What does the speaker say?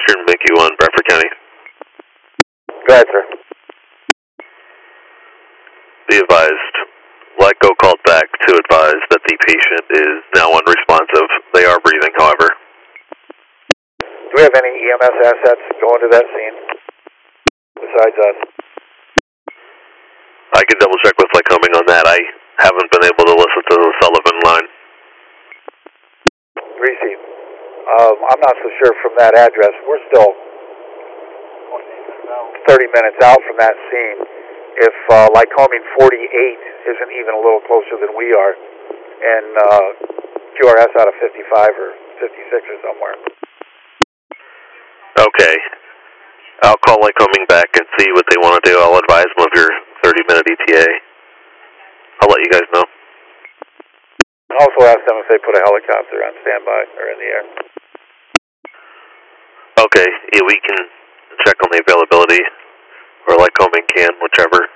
Western Mickey 1, Bradford County. Go ahead, sir. Be advised, LICO called back to advise that the patient is now unresponsive. They are breathing, however. Do we have any EMS assets going to that scene besides us? I can double check with Lycoming on that. I haven't been able to listen to the Sullivan line. Receive. I'm not so sure from that address. We're still 30 minutes out from that scene. If Lycoming 48 isn't even a little closer than we are, and QRS out of 55 or 56 or somewhere. Okay. I'll call Lycoming back and see what they want to do. I'll advise them of your 30-minute ETA. I'll let you guys know. Also ask them if they put a helicopter on standby or in the air. Okay, yeah, we can check on the availability, or Lycoming can, whichever.